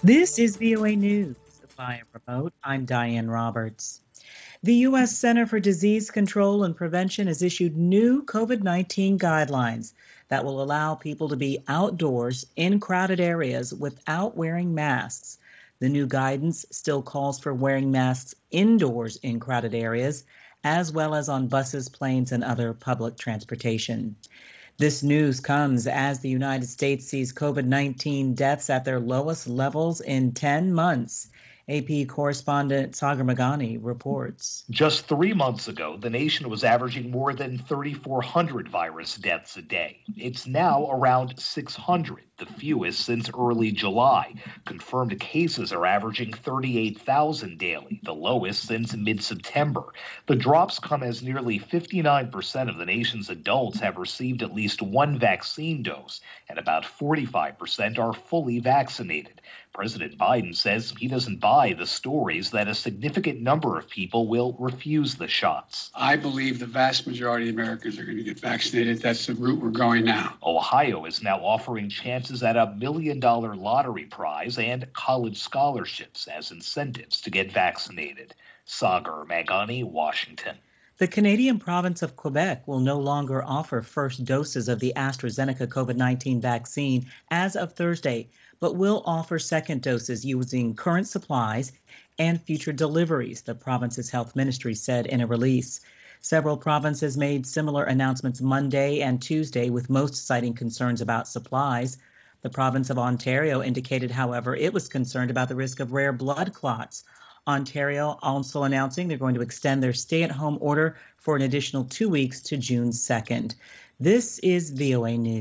This is VOA News via remote. I'm Diane Roberts. The U.S. Center for Disease Control and Prevention has issued new COVID-19 guidelines that will allow people to be outdoors in crowded areas without wearing masks. The new guidance still calls for wearing masks indoors in crowded areas, as well as on buses, planes, and other public transportation. This news comes as the United States sees COVID-19 deaths at their lowest levels in 10 months. AP correspondent Sagar Magani reports. Just 3 months ago, the nation was averaging more than 3,400 virus deaths a day. It's now around 600, the fewest since early July. Confirmed cases are averaging 38,000 daily, the lowest since mid-September. The drops come as nearly 59% of the nation's adults have received at least one vaccine dose, and about 45% are fully vaccinated. President Biden says he doesn't buy the stories that a significant number of people will refuse the shots. I believe the vast majority of Americans are going to get vaccinated. That's the route we're going now. Ohio is now offering chances at $1 million lottery prize and college scholarships as incentives to get vaccinated. Sagar Magani, Washington. The Canadian province of Quebec will no longer offer first doses of the AstraZeneca COVID-19 vaccine as of Thursday, but will offer second doses using current supplies and future deliveries, the province's health ministry said in a release. Several provinces made similar announcements Monday and Tuesday, with most citing concerns about supplies. The province of Ontario indicated, however, it was concerned about the risk of rare blood clots. Ontario also announcing they're going to extend their stay-at-home order for an additional 2 weeks to June 2nd. This is VOA News.